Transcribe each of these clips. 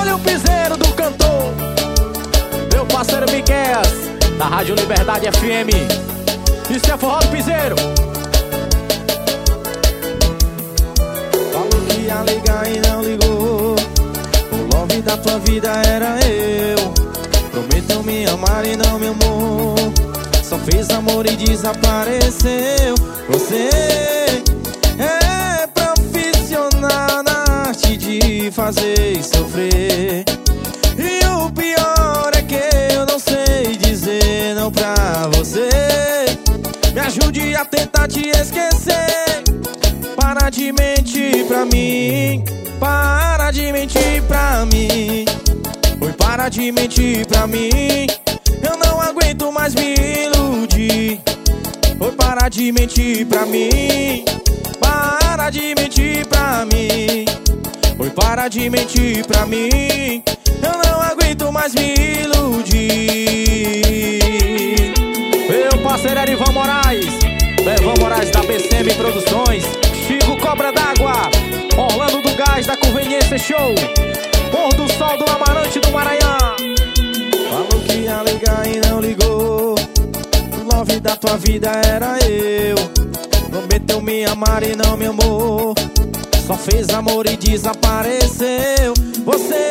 Olha o piseiro do cantor, meu parceiro Miqueias, da Rádio Liberdade FM. Isso é forró do piseiro. Falou que ia ligar e não ligou. O love da tua vida era eu. Prometeu me amar e não me amou. Só fez amor e desapareceu. Você é profissional na arte de fazer sofrer. E o pior é que eu não sei dizer não pra você. Me ajude a tentar te esquecer. Para de mentir pra mim. Para de mentir pra mim. Oi, para de mentir pra mim. Eu não aguento mais me iludir. Oi, para de mentir pra mim. Para de mentir pra mim. Oi, para de mentir pra mim. Eu não aguento mais me iludir. Meu parceiro Erivan Moraes, Erivan Moraes da BCM Produções, Chico Cobra d'Água, Orlando do Gás da Conveniência Show, Pôr do Sol do Amarante do Maranhão. Falou que ia ligar e não ligou. O love da tua vida era eu. Prometeu me amar e não me amou. Só fez amor e desapareceu. Você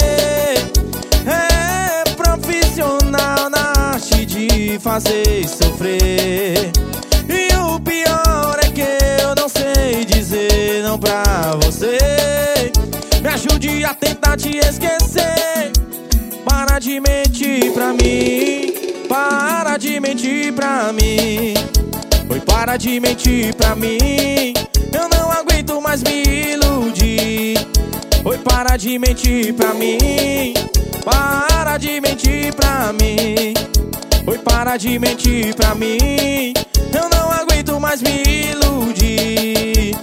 é profissional na arte de fazer sofrer. E o pior é que eu não sei dizer não pra você. Me ajude a tentar te esquecer. Para de mentir pra mim. Para de mentir pra mim. Oi, para de mentir pra mim. Eu não aguento mais me iludir. Oi, para de mentir pra mim. Para de mentir pra mim. Oi, para de mentir pra mim. Eu não aguento mais me iludir.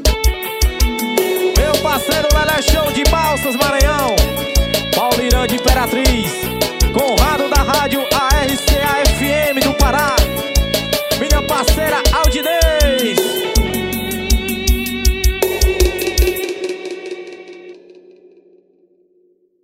Meu parceiro Lelé Show de Balsas, Maranhão, Paulo Irã de Imperatriz, Conrado da Rádio ARCA FM do Pará, minha parceira